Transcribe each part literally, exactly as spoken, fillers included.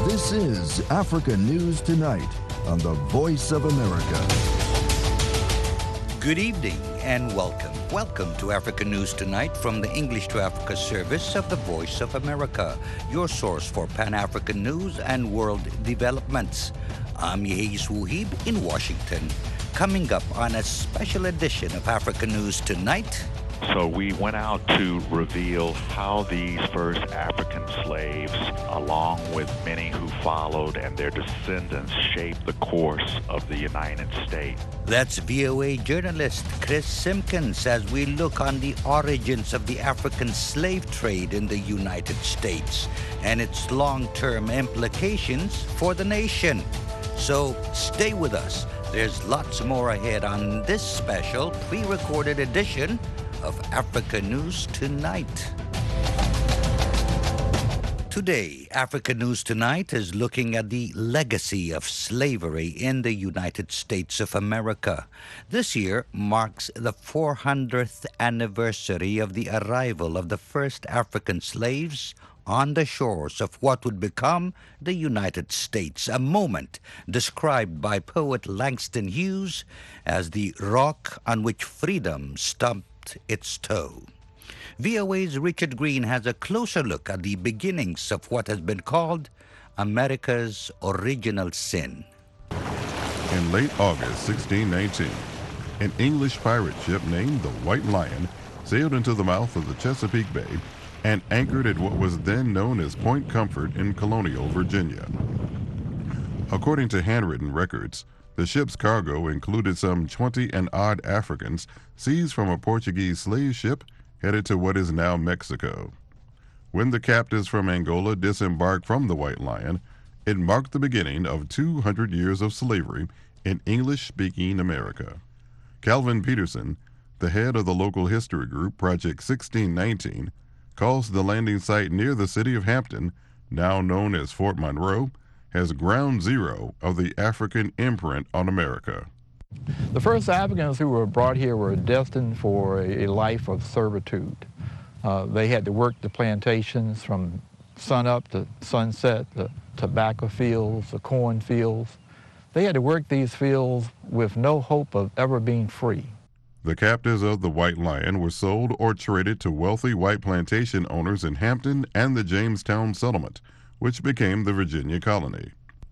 This is Africa News Tonight on the Voice of America. Good evening and welcome. Welcome to Africa News Tonight from the English to Africa service of the Voice of America, your source for Pan-African news and world developments. I'm Yehis Wuhib in Washington. Coming up on a special edition of Africa News Tonight. So we went out to reveal how these first African slaves, along with many who followed and their descendants, shaped the course of the United States. That's V O A journalist Chris Simpkins as we look on the origins of the African slave trade in the United States and its long-term implications for the nation. So stay with us. There's lots more ahead on this special pre-recorded edition of Africa News Tonight. Today, Africa News Tonight is looking at the legacy of slavery in the United States of America. This year marks the four hundredth anniversary of the arrival of the first African slaves on the shores of what would become the United States, a moment described by poet Langston Hughes as the rock on which freedom stumped its toe. V O A's Richard Green has a closer look at the beginnings of what has been called America's original sin. In late August sixteen nineteen, an English pirate ship named the White Lion sailed into the mouth of the Chesapeake Bay and anchored at what was then known as Point Comfort in colonial Virginia. According to handwritten records, the ship's cargo included some twenty and odd Africans seized from a Portuguese slave ship headed to what is now Mexico. When the captives from Angola disembarked from the White Lion, it marked the beginning of two hundred years of slavery in English-speaking America. Calvin Peterson, the head of the local history group Project sixteen nineteen, calls the landing site near the city of Hampton, now known as Fort Monroe, as ground zero of the African imprint on America. The first Africans who were brought here were destined for a life of servitude. Uh, they had to work the plantations from sunup to sunset, the tobacco fields, the corn fields. They had to work these fields with no hope of ever being free. The captives of the White Lion were sold or traded to wealthy white plantation owners in Hampton and the Jamestown settlement, which became the Virginia colony.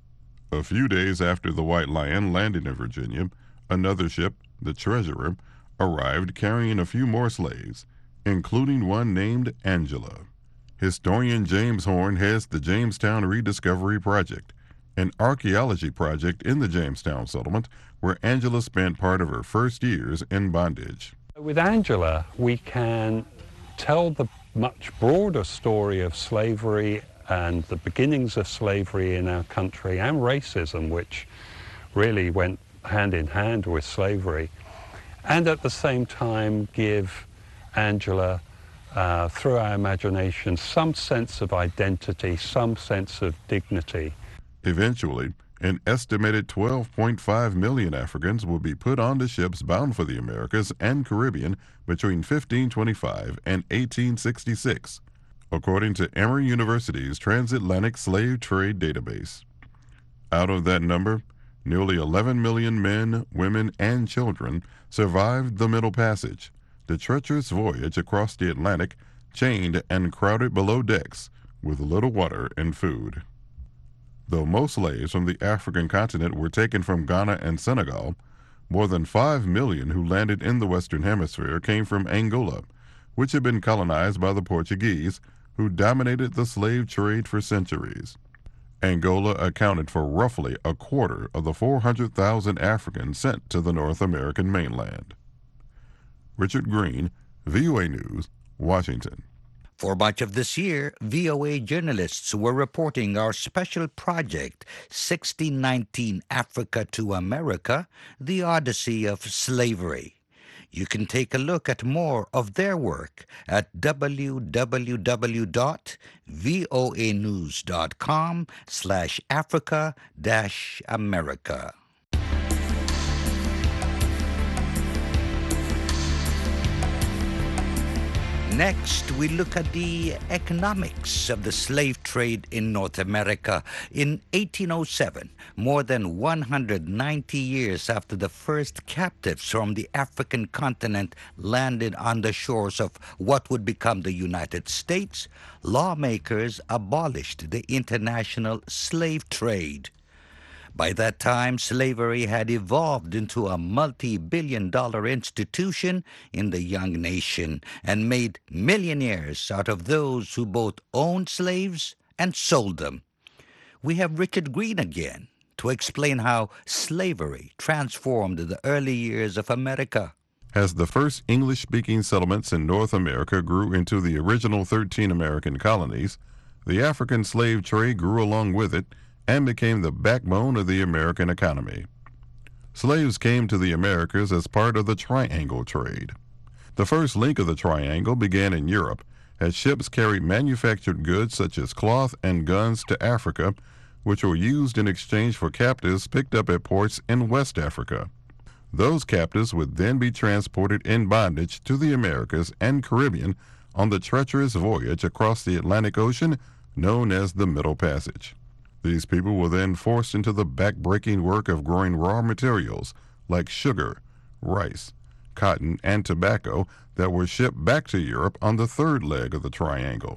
A few days after the White Lion landed in Virginia, another ship, the Treasurer, arrived carrying a few more slaves, including one named Angela. Historian James Horn heads the Jamestown Rediscovery Project, an archaeology project in the Jamestown settlement where Angela spent part of her first years in bondage. With Angela, we can tell the much broader story of slavery and the beginnings of slavery in our country and racism, which really went hand in hand with slavery, and at the same time give Angela, uh, through our imagination, some sense of identity, some sense of dignity. Eventually, an estimated twelve point five million Africans will be put onto ships bound for the Americas and Caribbean between fifteen twenty-five and eighteen sixty-six, according to Emory University's Transatlantic Slave Trade Database. Out of that number, nearly eleven million men, women, and children survived the Middle Passage, the treacherous voyage across the Atlantic, chained and crowded below decks with little water and food. Though most slaves from the African continent were taken from Ghana and Senegal, more than five million who landed in the Western Hemisphere came from Angola, which had been colonized by the Portuguese, who dominated the slave trade for centuries. Angola accounted for roughly a quarter of the four hundred thousand Africans sent to the North American mainland. Richard Green, V O A News, Washington. For much of this year, V O A journalists were reporting our special project, sixteen nineteen Africa to America, the Odyssey of Slavery. You can take a look at more of their work at w w w dot voa news dot com slash Africa dash America. Next, we look at the economics of the slave trade in North America. In eighteen oh seven, more than one hundred ninety years after the first captives from the African continent landed on the shores of what would become the United States, lawmakers abolished the international slave trade. By that time, slavery had evolved into a multi-billion dollar institution in the young nation and made millionaires out of those who both owned slaves and sold them. We have Richard Green again to explain how slavery transformed the early years of America. As the first English-speaking settlements in North America grew into the original thirteen American colonies, the African slave trade grew along with it and became the backbone of the American economy. Slaves came to the Americas as part of the Triangle trade. The first link of the Triangle began in Europe, as ships carried manufactured goods such as cloth and guns to Africa, which were used in exchange for captives picked up at ports in West Africa. Those captives would then be transported in bondage to the Americas and Caribbean on the treacherous voyage across the Atlantic Ocean known as the Middle Passage. These people were then forced into the back-breaking work of growing raw materials like sugar, rice, cotton, and tobacco that were shipped back to Europe on the third leg of the triangle.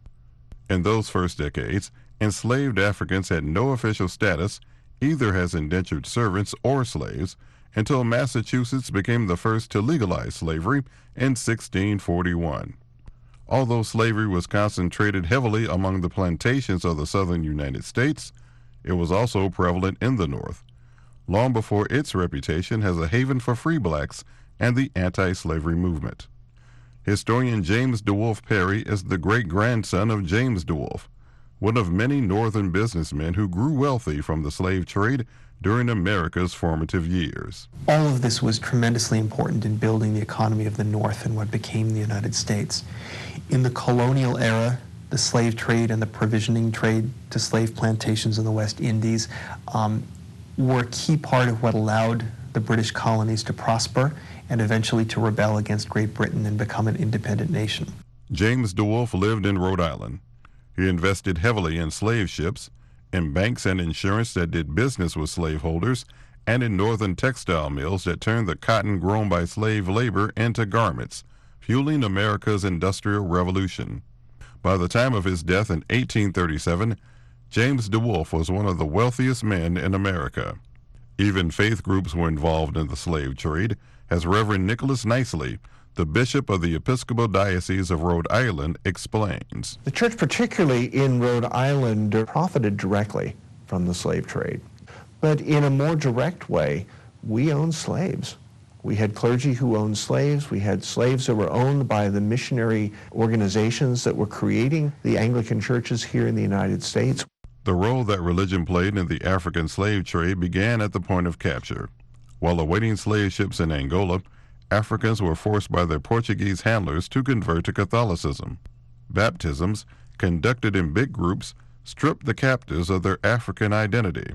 In those first decades, enslaved Africans had no official status, either as indentured servants or slaves, until Massachusetts became the first to legalize slavery in sixteen forty-one. Although slavery was concentrated heavily among the plantations of the southern United States, it was also prevalent in the North, long before its reputation as a haven for free blacks and the anti-slavery movement. Historian James DeWolf Perry is the great-grandson of James DeWolf, one of many northern businessmen who grew wealthy from the slave trade during America's formative years. All of this was tremendously important in building the economy of the North and what became the United States. In the colonial era, the slave trade and the provisioning trade to slave plantations in the West Indies um, were a key part of what allowed the British colonies to prosper and eventually to rebel against Great Britain and become an independent nation. James DeWolf lived in Rhode Island. He invested heavily in slave ships, in banks and insurance that did business with slaveholders, and in northern textile mills that turned the cotton grown by slave labor into garments, fueling America's Industrial Revolution. By the time of his death in eighteen thirty-seven, James DeWolf was one of the wealthiest men in America. Even faith groups were involved in the slave trade, as Reverend Nicholas Nicely, the bishop of the Episcopal Diocese of Rhode Island, explains. The church, particularly in Rhode Island, profited directly from the slave trade. But in a more direct way, we owned slaves. We had clergy who owned slaves. We had slaves that were owned by the missionary organizations that were creating the Anglican churches here in the United States. The role that religion played in the African slave trade began at the point of capture. While awaiting slave ships in Angola, Africans were forced by their Portuguese handlers to convert to Catholicism. Baptisms, conducted in big groups, stripped the captives of their African identity.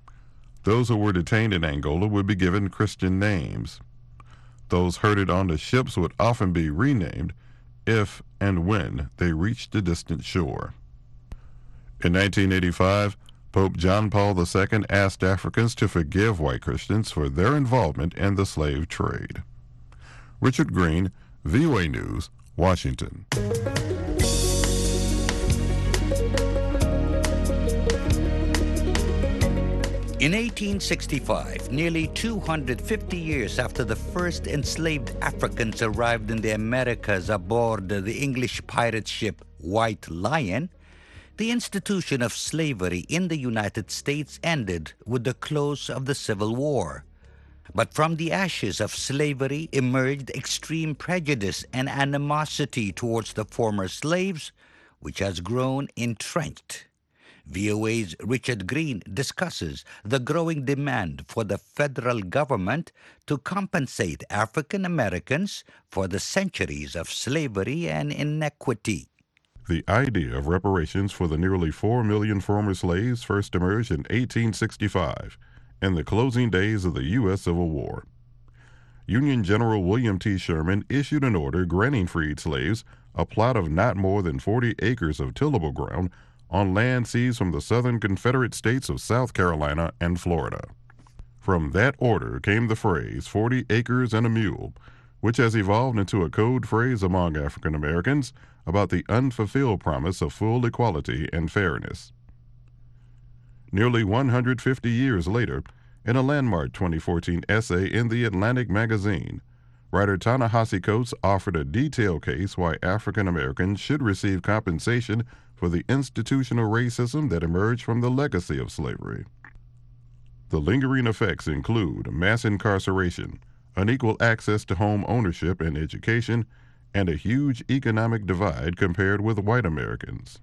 Those who were detained in Angola would be given Christian names. Those herded onto ships would often be renamed if and when they reached the distant shore. In nineteen eighty-five, Pope John Paul the Second asked Africans to forgive white Christians for their involvement in the slave trade. Richard Green, V O A News, Washington. In eighteen sixty-five, nearly two hundred fifty years after the first enslaved Africans arrived in the Americas aboard the English pirate ship White Lion, the institution of slavery in the United States ended with the close of the Civil War. But from the ashes of slavery emerged extreme prejudice and animosity towards the former slaves, which has grown entrenched. V O A's Richard Green discusses the growing demand for the federal government to compensate African Americans for the centuries of slavery and inequity. The idea of reparations for the nearly four million former slaves first emerged in eighteen sixty-five, in the closing days of the U S Civil War. Union General William T. Sherman issued an order granting freed slaves a plot of not more than forty acres of tillable ground on land seized from the southern Confederate states of South Carolina and Florida. From that order came the phrase forty acres and a mule, which has evolved into a code phrase among African Americans about the unfulfilled promise of full equality and fairness. Nearly one hundred fifty years later, in a landmark twenty fourteen essay in the Atlantic magazine, writer Ta-Nehisi Coates offered a detailed case why African Americans should receive compensation for the institutional racism that emerged from the legacy of slavery. The lingering effects include mass incarceration, unequal access to home ownership and education, and a huge economic divide compared with white Americans.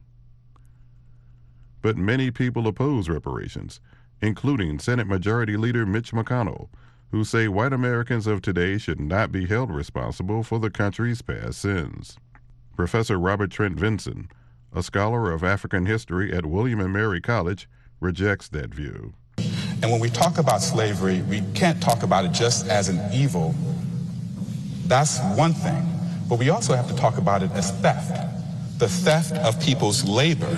But many people oppose reparations, including Senate Majority Leader Mitch McConnell, who say white Americans of today should not be held responsible for the country's past sins. Professor Robert Trent Vinson, a scholar of African history at William and Mary College, rejects that view. And when we talk about slavery, we can't talk about it just as an evil. That's one thing. But we also have to talk about it as theft. The theft of people's labor.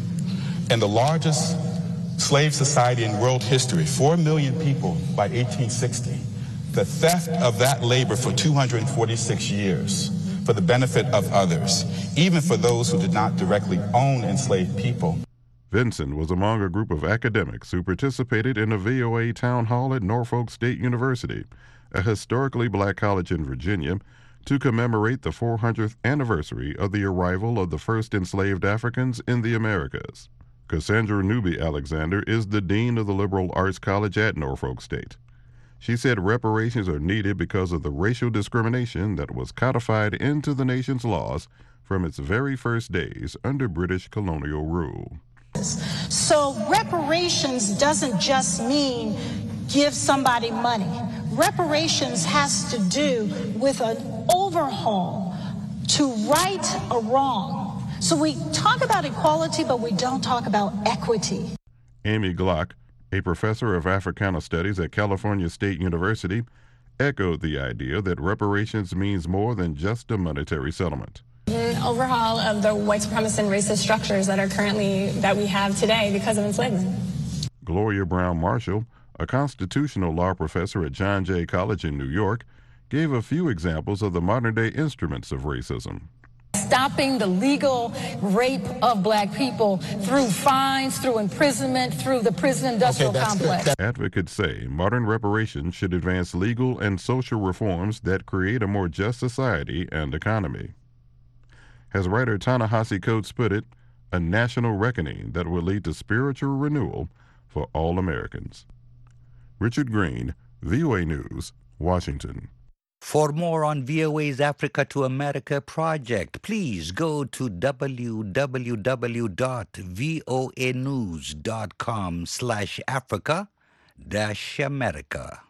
In the largest slave society in world history, four million people by eighteen sixty, the theft of that labor for two hundred forty-six years for the benefit of others, even for those who did not directly own enslaved people. Vinson was among a group of academics who participated in a V O A town hall at Norfolk State University, a historically black college in Virginia, to commemorate the four hundredth anniversary of the arrival of the first enslaved Africans in the Americas. Cassandra Newby Alexander is the dean of the Liberal Arts College at Norfolk State. She said reparations are needed because of the racial discrimination that was codified into the nation's laws from its very first days under British colonial rule. So reparations doesn't just mean give somebody money. Reparations has to do with an overhaul to right a wrong. So we talk about equality, but we don't talk about equity. Amy Glock, a professor of Africana Studies at California State University, echoed the idea that reparations means more than just a monetary settlement. An overhaul of the white supremacist and racist structures that are currently, that we have today because of enslavement. Gloria Brown Marshall, a constitutional law professor at John Jay College in New York, gave a few examples of the modern-day instruments of racism. Stopping the legal rape of black people through fines, through imprisonment, through the prison industrial okay, complex. Good. Advocates say modern reparations should advance legal and social reforms that create a more just society and economy. As writer Ta-Nehisi Coates put it, a national reckoning that will lead to spiritual renewal for all Americans. Richard Green, V O A News, Washington. For more on V O A's Africa to America project, please go to w w w dot voa news dot com slash Africa dash America.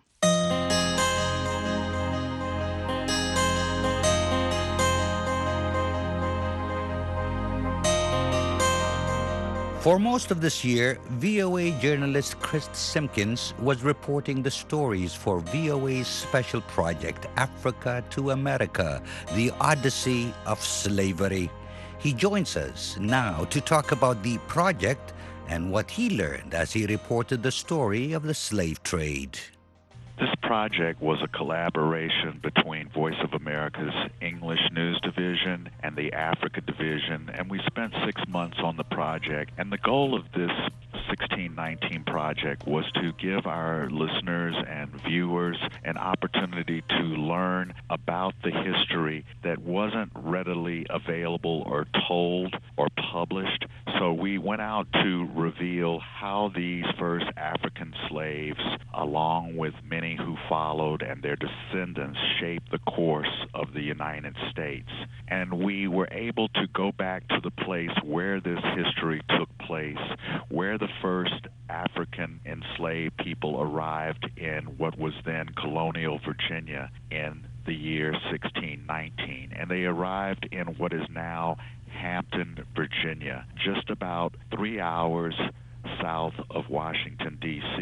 For most of this year, V O A journalist Chris Simpkins was reporting the stories for V O A's special project, Africa to America, the Odyssey of Slavery. He joins us now to talk about the project and what he learned as he reported the story of the slave trade. This project was a collaboration between Voice of America's English News Division and the Africa Division, and we spent six months on the project. And the goal of this sixteen nineteen project was to give our listeners and viewers an opportunity to learn about the history that wasn't readily available or told or published. So we went out to reveal how these first African slaves, along with many who followed and their descendants, shaped the course of the United States. And we were able to go back to the place where this history took place, where the first African enslaved people arrived in what was then colonial Virginia in the year sixteen nineteen. And they arrived in what is now Hampton, Virginia, just about three hours south of Washington, D C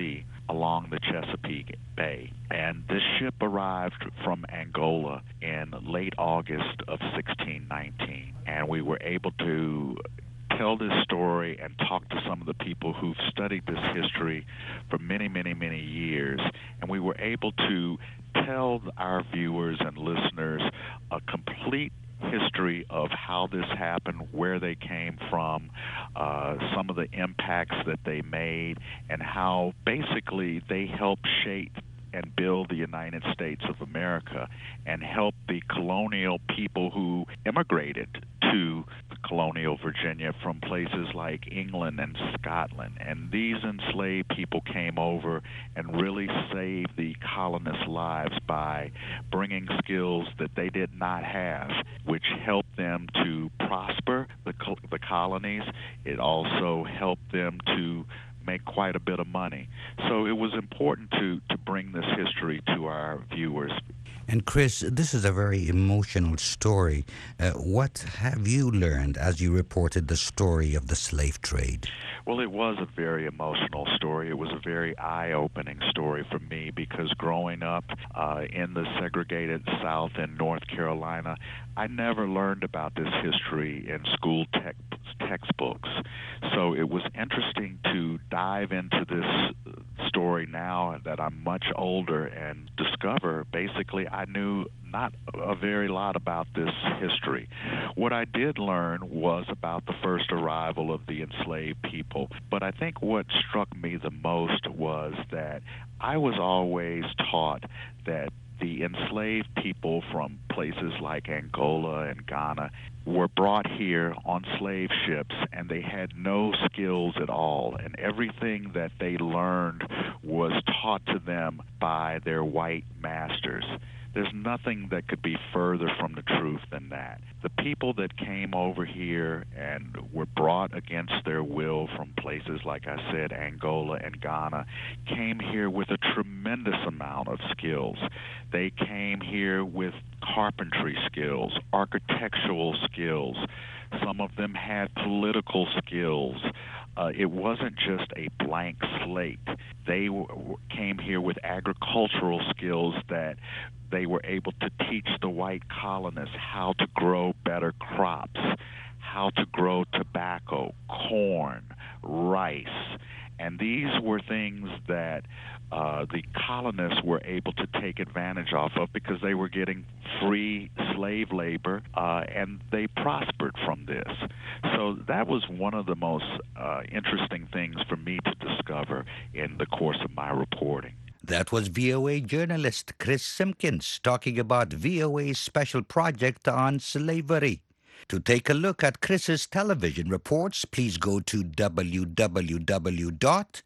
along the Chesapeake Bay. And this ship arrived from Angola in late August of sixteen nineteen. And we were able to tell this story and talk to some of the people who've studied this history for many, many, many years. And we were able to tell our viewers and listeners a complete history of how this happened, where they came from, uh, some of the impacts that they made, and how basically they helped shape and build the United States of America and help the colonial people who immigrated to colonial Virginia from places like England and Scotland. And these enslaved people came over and really saved the colonists' lives by bringing skills that they did not have, which helped them to prosper the, col- the colonies. It also helped them to make quite a bit of money. So it was important to, to bring this history to our viewers. And Chris, this is a very emotional story. Uh, what have you learned as you reported the story of the slave trade? Well, it was a very emotional story. It was a very eye-opening story for me because growing up uh, in the segregated South in North Carolina, I never learned about this history in school tech, textbooks. So it was interesting to dive into this story now that I'm much older and discover basically I knew not a very lot about this history. What I did learn was about the first arrival of the enslaved people, but I think what struck me the most was that I was always taught that the enslaved people from places like Angola and Ghana were brought here on slave ships, and they had no skills at all, and everything that they learned was taught to them by their white masters. There's nothing that could be further from the truth than that. The people that came over here and were brought against their will from places, like I said, Angola and Ghana, came here with a tremendous amount of skills. They came here with carpentry skills, architectural skills. Some of them had political skills. Uh, it wasn't just a blank slate. They w- came here with agricultural skills that they were able to teach the white colonists how to grow better crops, how to grow tobacco, corn, rice. And these were things that uh, the colonists were able to take advantage off of because they were getting free slave labor, uh, and they prospered from this. So that was one of the most uh, interesting things for me to discover in the course of my reporting. That was V O A journalist Chris Simpkins talking about V O A's special project on slavery. To take a look at Chris's television reports, please go to w w w dot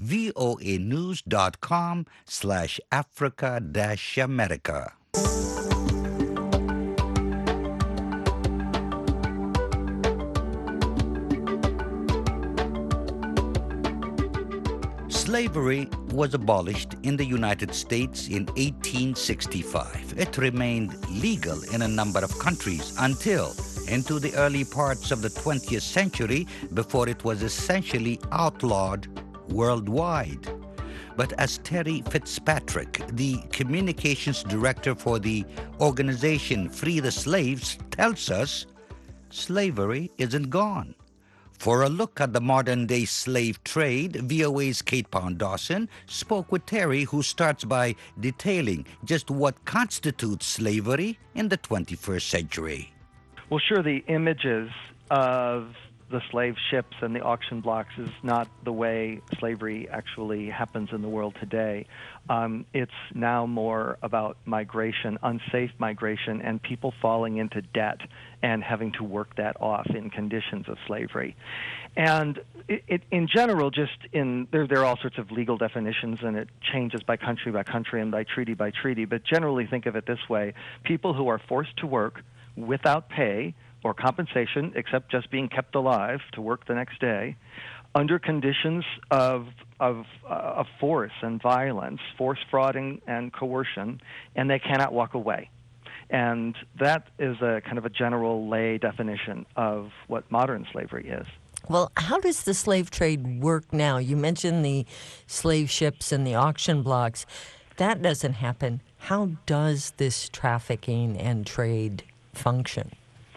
voa news dot com slash Africa dash America. Slavery was abolished in the United States in eighteen sixty-five. It remained legal in a number of countries until into the early parts of the twentieth century, before it was essentially outlawed worldwide. But as Terry Fitzpatrick, the communications director for the organization Free the Slaves, tells us, slavery isn't gone. For a look at the modern-day slave trade, V O A's Kate Pound-Dawson spoke with Terry, who starts by detailing just what constitutes slavery in the twenty-first century. Well, sure, the images of the slave ships and the auction blocks is not the way slavery actually happens in the world today. Um, it's now more about migration, unsafe migration, and people falling into debt and having to work that off in conditions of slavery. And it, it, in general, just in there, there are all sorts of legal definitions, and it changes by country by country and by treaty by treaty. But generally, think of it this way: people who are forced to work without pay or compensation, except just being kept alive to work the next day, under conditions of of, uh, of force and violence, force, fraud, and, and coercion, and they cannot walk away. And that is a kind of a general lay definition of what modern slavery is. Well, how does the slave trade work now? You mentioned the slave ships and the auction blocks. That doesn't happen. How does this trafficking and trade function?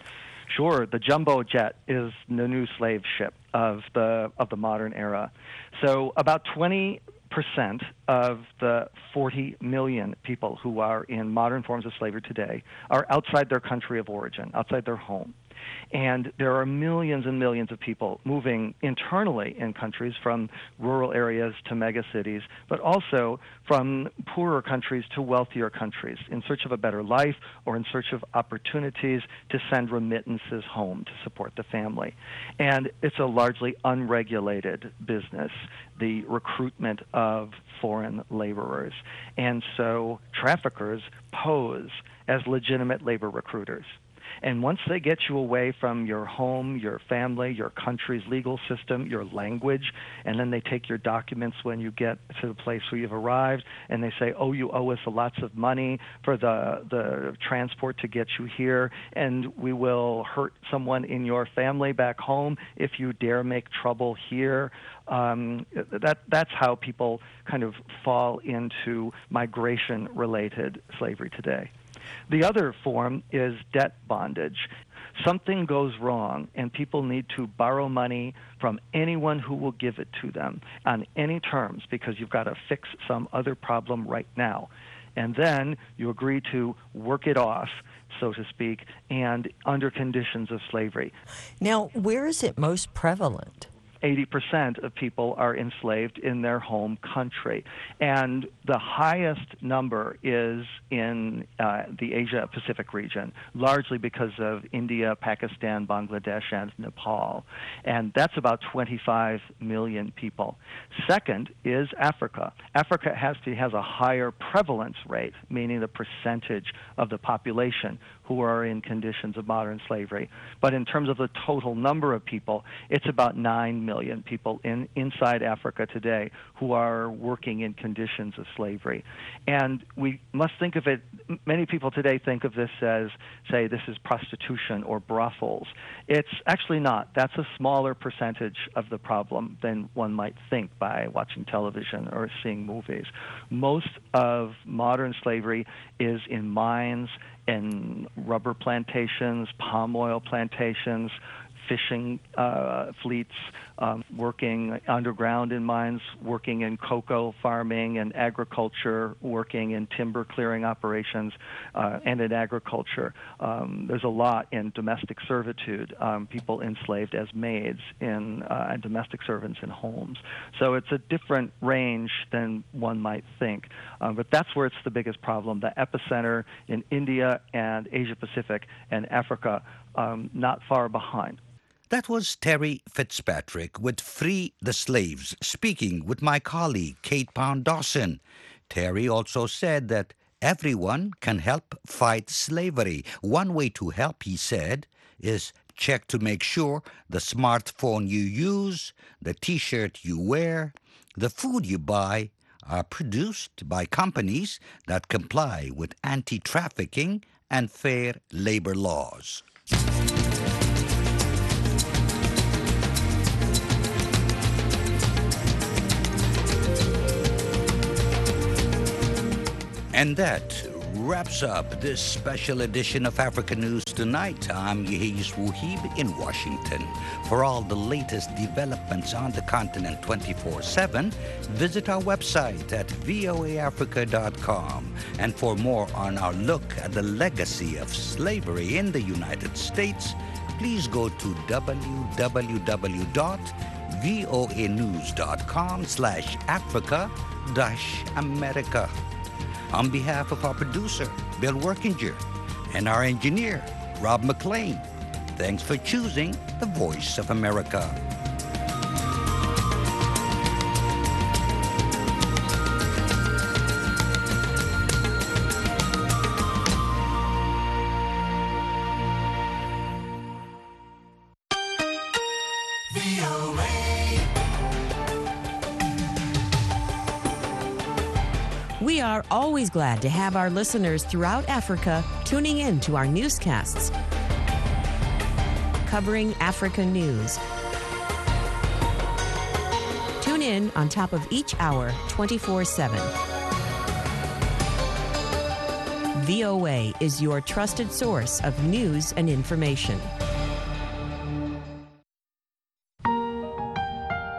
Sure, the jumbo jet is the new slave ship of the of the modern era. So about twenty percent of the forty million people who are in modern forms of slavery today are outside their country of origin, outside their home. And there are millions and millions of people moving internally in countries from rural areas to mega cities, but also from poorer countries to wealthier countries in search of a better life or in search of opportunities to send remittances home to support the family. And it's a largely unregulated business, the recruitment of foreign laborers. And so traffickers pose as legitimate labor recruiters. And once they get you away from your home, your family, your country's legal system, your language, and then they take your documents when you get to the place where you've arrived, and they say, oh, you owe us lots of money for the, the transport to get you here, and we will hurt someone in your family back home if you dare make trouble here. Um, that, that's how people kind of fall into migration-related slavery today. The other form is debt bondage. Something goes wrong, and people need to borrow money from anyone who will give it to them on any terms because you've got to fix some other problem right now. And then you agree to work it off, so to speak, and under conditions of slavery. Now, where is it most prevalent? eighty percent of people are enslaved in their home country. And the highest number is in uh, the Asia-Pacific region, largely because of India, Pakistan, Bangladesh, and Nepal. And that's about twenty-five million people. Second is Africa. Africa has, to, has a higher prevalence rate, meaning the percentage of the population who are in conditions of modern slavery. But in terms of the total number of people, it's about nine million people in, inside Africa today who are working in conditions of slavery. And we must think of it, many people today think of this as, say, this is prostitution or brothels. It's actually not. That's a smaller percentage of the problem than one might think by watching television or seeing movies. Most of modern slavery is in mines and rubber plantations, palm oil plantations, fishing uh, fleets, um, working underground in mines, working in cocoa farming and agriculture, working in timber clearing operations, uh, and in agriculture. Um, there's a lot in domestic servitude, um, people enslaved as maids in, uh, and domestic servants in homes. So it's a different range than one might think. Um, but that's where it's the biggest problem. The epicenter in India and Asia Pacific and Africa, um, not far behind. That was Terry Fitzpatrick with Free the Slaves, speaking with my colleague Kate Pound Dawson. Terry also said that everyone can help fight slavery. One way to help, he said, is check to make sure the smartphone you use, the T-shirt you wear, the food you buy are produced by companies that comply with anti-trafficking and fair labor laws. And that wraps up this special edition of Africa News Tonight. I'm Yehis Wuhib in Washington. For all the latest developments on the continent twenty-four seven, visit our website at voa africa dot com. And for more on our look at the legacy of slavery in the United States, please go to w w w dot voa news dot com slash Africa dash America. On behalf of our producer, Bill Workinger, and our engineer, Rob McLean, thanks for choosing the Voice of America. We are always glad to have our listeners throughout Africa tuning in to our newscasts, covering Africa news. Tune in on top of each hour, twenty-four seven. V O A is your trusted source of news and information.